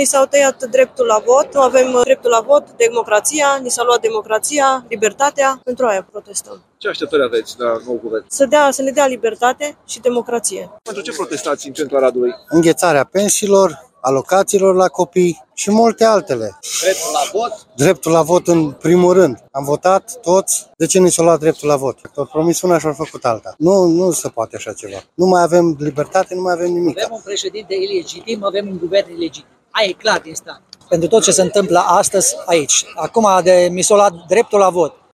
ni s-au tăiat dreptul la vot, nu avem dreptul la vot, democrația, ni s-a luat democrația, libertatea, pentru aia protestăm. Ce așteptări aveți la nou guvern? Să ne dea libertate și democrație. Pentru ce protestați în centrul Aradului? Înghețarea pensiilor, alocațiilor la copii și multe altele. Dreptul la vot? Dreptul la vot în primul rând. Am votat toți, de ce nu s-a luat dreptul la vot? Tot promis una și-au făcut alta. Nu se poate așa ceva. Nu mai avem libertate, nu mai avem nimic. Avem un președinte ilegitim, avem un guvern ilegitim. Aia e clar din stat. Pentru tot ce se întâmplă astăzi aici. Acum mi s-a luat dreptul la vot.